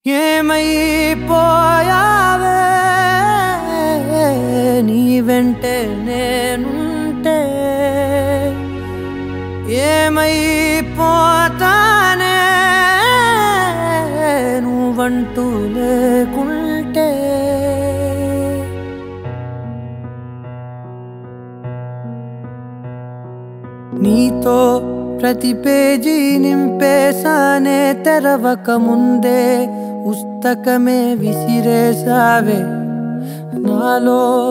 ఏమైపోయావే నీ వెంటే నేనుంటే ఏమైపోతానే నువ్వంటూ లేకుంటే నీతో ప్రతి పేజీ నింపేసానే తెరవక ముందే పుస్తకమే విసిరేసావే నాలో